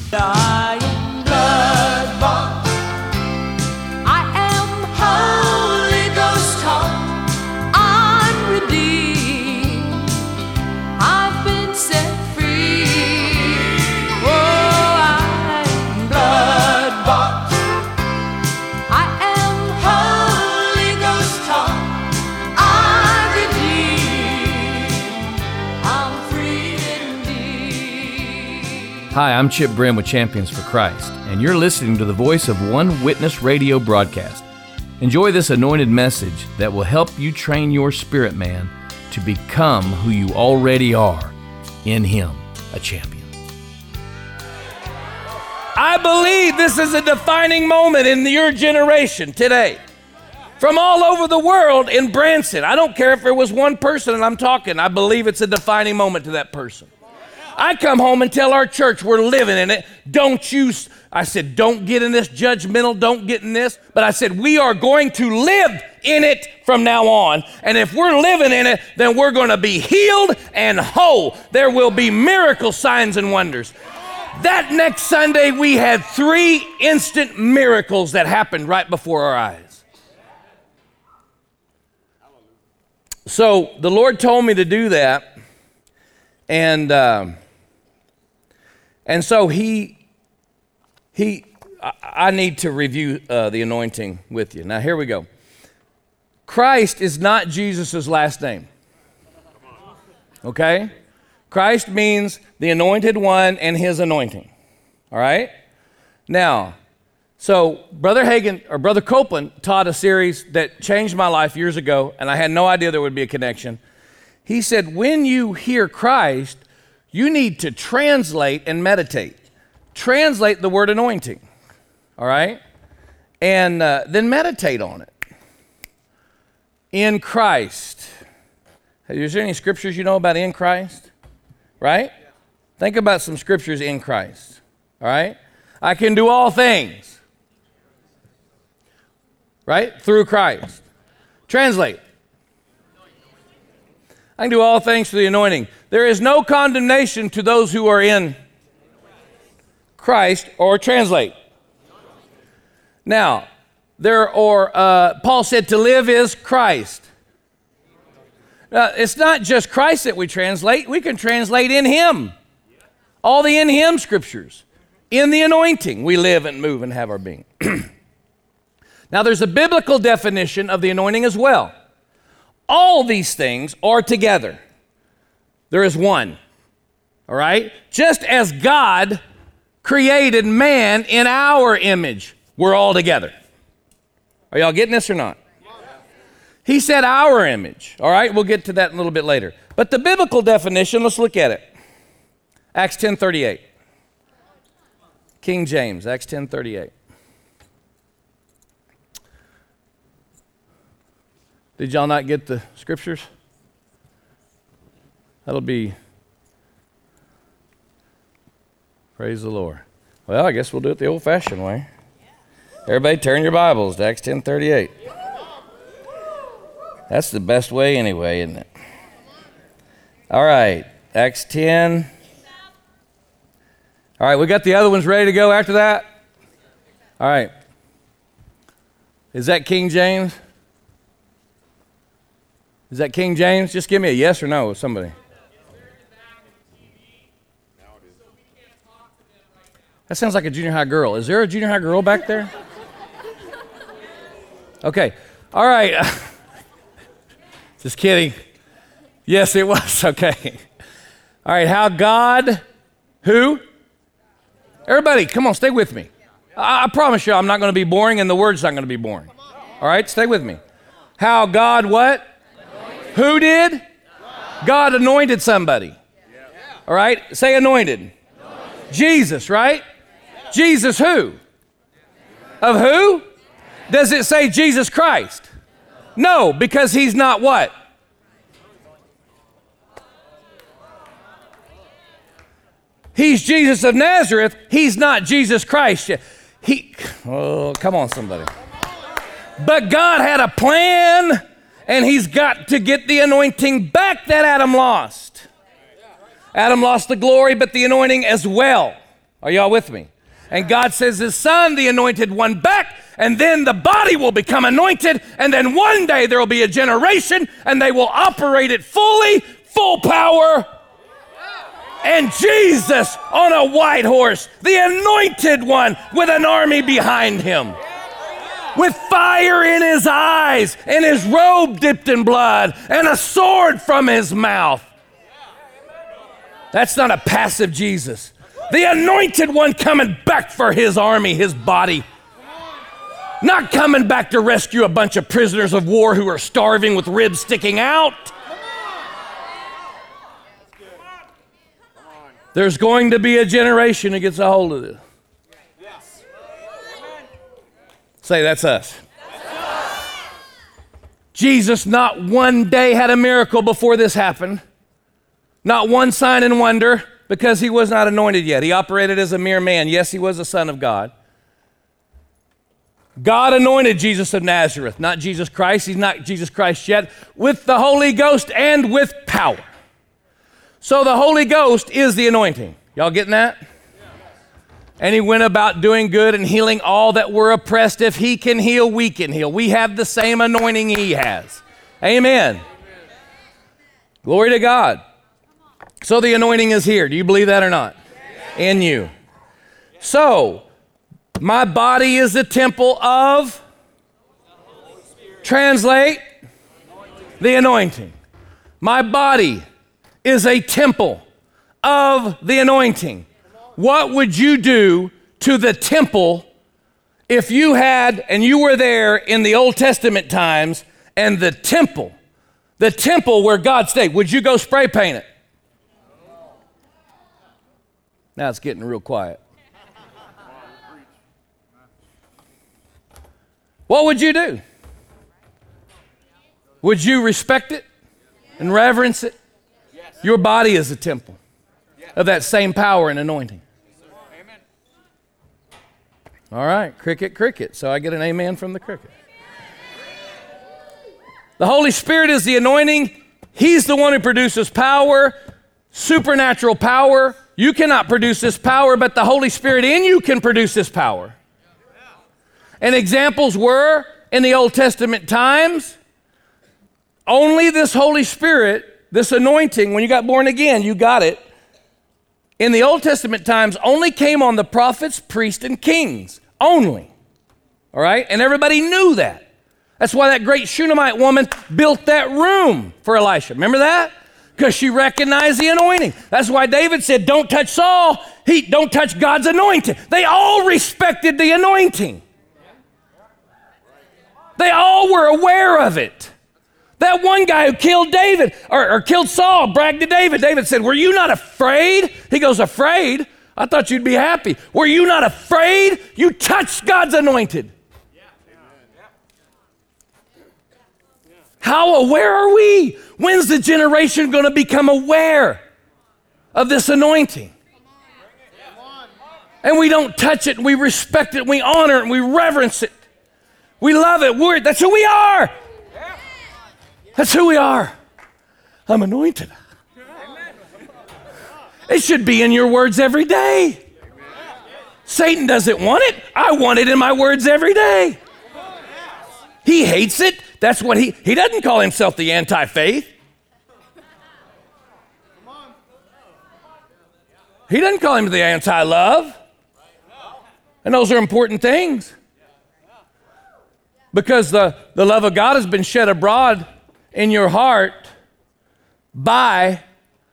I am blood-bought. I am Holy Ghost taught. I'm redeemed. I've been set free. Oh, I am blood-bought. I am Holy Ghost taught. I'm redeemed. I'm free indeed. Hi, I'm Chip Brim with Champions for Christ, and you're listening to the Voice of One Witness radio broadcast. Enjoy this anointed message that will help you train your spirit man to become who you already are in Him, a champion. I believe this is a defining moment in your generation today. From all over the world in Branson. I don't care if there was one person and I'm talking. I believe it's a defining moment to that person. I come home and tell our church we're living in it. I said, don't get in this judgmental, don't get in this. But I said, we are going to live in it from now on. And if we're living in it, then we're going to be healed and whole. There will be miracle signs and wonders. That next Sunday, we had 3 instant miracles that happened right before our eyes. So the Lord told me to do that. And so I need to review the anointing with you. Now, here we go. Christ is not Jesus' last name. Okay? Christ means the anointed one and his anointing. All right? Now, so Brother Hagin, or Brother Copeland, taught a series that changed my life years ago, and I had no idea there would be a connection. He said, when you hear Christ, you need to translate and meditate. Translate the word anointing, all right? And then meditate on it. In Christ. Is there any scriptures you know about in Christ? Right? Think about some scriptures in Christ, all right? I can do all things, right? Through Christ. Translate. I can do all things through the anointing. There is no condemnation to those who are in Christ, or translate. Now, Paul said to live is Christ. Now, it's not just Christ that we translate. We can translate in Him. All the in Him scriptures. In the anointing, we live and move and have our being. Now, there's a biblical definition of the anointing as well. All these things are together. There is one, all right? Just as God created man in our image, we're all together. Are y'all getting this or not? He said our image, all right? We'll get to that a little bit later. But the biblical definition, let's look at it. Acts 10:38. King James, Acts 10:38. Did y'all not get the scriptures? That'll be, praise the Lord. Well, I guess we'll do it the old-fashioned way. Everybody turn your Bibles to Acts 10:38. That's the best way anyway, isn't it? All right, Acts 10. All right, we got the other ones ready to go after that? All right. Is that King James? Is that King James? Just give me a yes or no, somebody. That sounds like a junior high girl. Is there a junior high girl back there? Okay. All right. Just kidding. Yes, it was. Okay. All right. How God, who? Everybody, come on, stay with me. I promise you I'm not going to be boring and the word's not going to be boring. All right, stay with me. How God what? Anointed. Who did? God anointed somebody. All right, say anointed. Jesus, right? Jesus who? Of who? Does it say Jesus Christ? No, because he's not what? He's Jesus of Nazareth. He's not Jesus Christ. Oh, come on, somebody. But God had a plan, and he's got to get the anointing back that Adam lost. Adam lost the glory, but the anointing as well. Are y'all with me? And God says his son, the anointed one, back, and then the body will become anointed, and then one day there will be a generation, and they will operate it fully, full power. And Jesus on a white horse, the anointed one with an army behind him, with fire in his eyes, and his robe dipped in blood, and a sword from his mouth. That's not a passive Jesus. The anointed one coming back for his army, his body. Not coming back to rescue a bunch of prisoners of war who are starving with ribs sticking out. There's going to be a generation that gets a hold of this. Say, that's us. Jesus not one day had a miracle before this happened. Not one sign and wonder, because he was not anointed yet. He operated as a mere man. Yes, he was a son of God. God anointed Jesus of Nazareth, not Jesus Christ. He's not Jesus Christ yet, with the Holy Ghost and with power. So the Holy Ghost is the anointing. Y'all getting that? And he went about doing good and healing all that were oppressed. If he can heal, we can heal. We have the same anointing he has. Amen. Glory to God. So the anointing is here. Do you believe that or not? In you. So, my body is the temple of, translate, the anointing. My body is a temple of the anointing. What would you do to the temple if you had, and you were there in the Old Testament times, and the temple where God stayed, would you go spray paint it? Now it's getting real quiet. What would you do? Would you respect it and reverence it? Your body is a temple of that same power and anointing. All right, cricket, cricket. So I get an amen from the cricket. The Holy Spirit is the anointing. He's the one who produces power, supernatural power. You cannot produce this power, but the Holy Spirit in you can produce this power. And examples were, in the Old Testament times, only this Holy Spirit, this anointing, when you got born again, you got it. In the Old Testament times, only came on the prophets, priests, and kings. Only. All right? And everybody knew that. That's why that great Shunammite woman built that room for Elisha. Remember that? Because she recognized the anointing. That's why David said, don't touch Saul. Don't touch God's anointing. They all respected the anointing. They all were aware of it. That one guy who killed David, or killed Saul, bragged to David. David said, were you not afraid? He goes, afraid? I thought you'd be happy. Were you not afraid? You touched God's anointed. How aware are we? When's the generation going to become aware of this anointing? And we don't touch it, and we respect it, and we honor it, and we reverence it. We love it. That's who we are. That's who we are. I'm anointed. It should be in your words every day. Satan doesn't want it. I want it in my words every day. He hates it. That's what he doesn't call himself the anti-faith. He doesn't call him the anti-love. And those are important things. Because the love of God has been shed abroad in your heart by...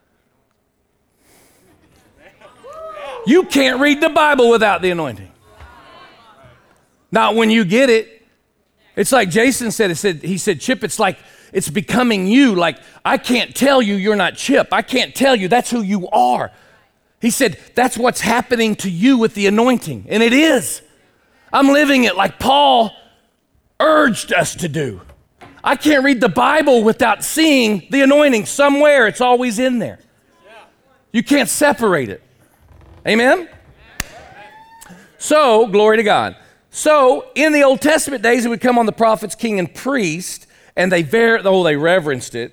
You can't read the Bible without the anointing. Not when you get it. It's like Jason said, he said, Chip, it's like it's becoming you. Like, I can't tell you you're not Chip. I can't tell you that's who you are. He said, that's what's happening to you with the anointing. And it is. I'm living it like Paul urged us to do. I can't read the Bible without seeing the anointing somewhere. It's always in there. You can't separate it. Amen? So, glory to God. So, in the Old Testament days, it would come on the prophets, king, and priest, and they reverenced it.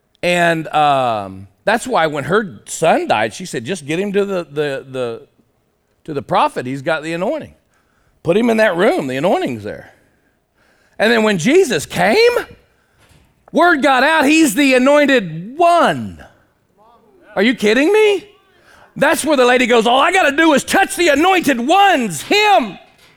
And that's why when her son died, she said, just get him to the to the prophet, he's got the anointing. Put him in that room, the anointing's there. And then when Jesus came, word got out, he's the anointed one. Are you kidding me? That's where the lady goes, all I got to do is touch the anointed one's him.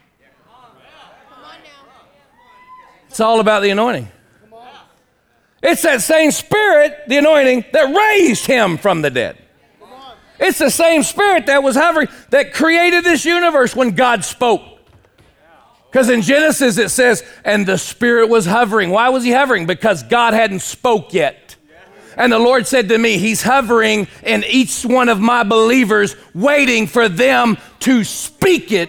It's all about the anointing. It's that same spirit, the anointing, that raised him from the dead. It's the same spirit that was hovering, that created this universe when God spoke. Because in Genesis it says, and the spirit was hovering. Why was he hovering? Because God hadn't spoke yet. And the Lord said to me, he's hovering in each one of my believers, waiting for them to speak it.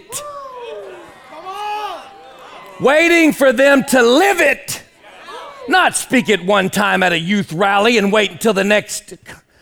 Waiting for them to live it. Not speak it one time at a youth rally and wait until the next.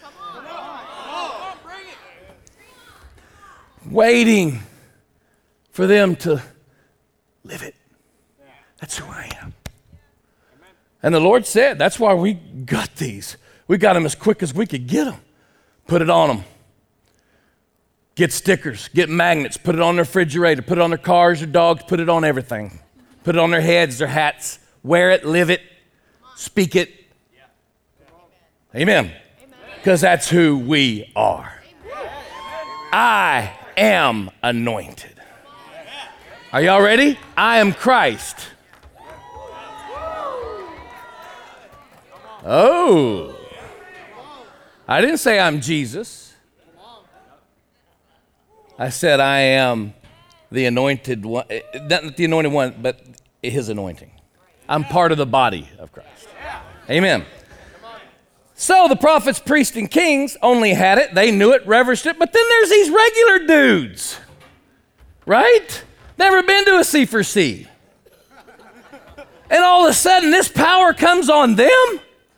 Waiting for them to live it. That's who I am. And the Lord said, that's why we got these. We got them as quick as we could get them. Put it on them. Get stickers, get magnets, put it on their refrigerator, put it on their cars, their dogs, put it on everything. Put it on their heads, their hats. Wear it, live it, speak it. Amen. Because that's who we are. I am anointed. Are y'all ready? I am Christ. Oh. I didn't say I'm Jesus. I said I am the anointed one. Not the anointed one, but his anointing. I'm part of the body of Christ. Amen. So the prophets, priests, and kings only had it. They knew it, reverenced it. But then there's these regular dudes, right? Never been to a C4C. And all of a sudden, this power comes on them.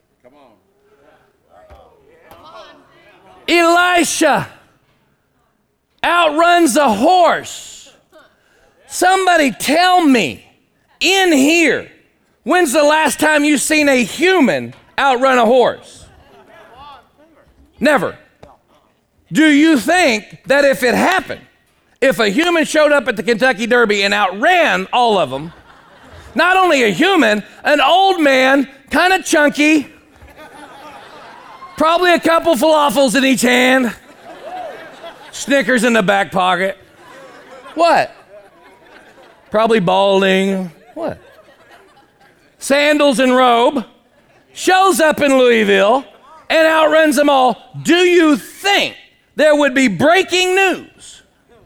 Elisha outruns a horse. Somebody tell me, in here, when's the last time you seen a human outrun a horse? Never. Do you think that if it happened, if a human showed up at the Kentucky Derby and outran all of them, not only a human, an old man, kind of chunky, probably a couple falafels in each hand, Snickers in the back pocket. What? Probably balding. What? Sandals and robe, shows up in Louisville and outruns them all. Do you think there would be breaking news?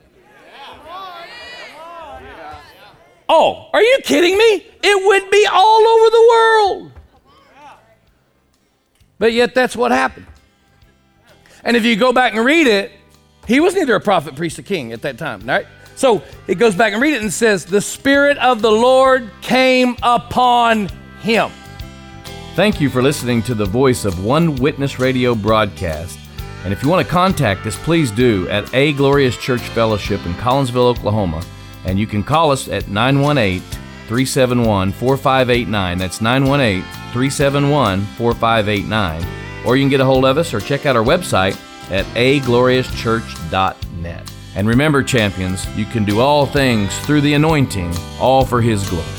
Oh, are you kidding me? It would be all over the world. But yet that's what happened. And if you go back and read it, he was neither a prophet, priest, or king at that time, right? So it goes back and read it and says, the Spirit of the Lord came upon him. Thank you for listening to the Voice of One Witness Radio broadcast. And if you want to contact us, please do at A Glorious Church Fellowship in Collinsville, Oklahoma. And you can call us at 918-371-4589. That's 918-371-4589. Or you can get a hold of us or check out our website at agloriouschurch.net. And remember, champions, you can do all things through the anointing, all for His glory.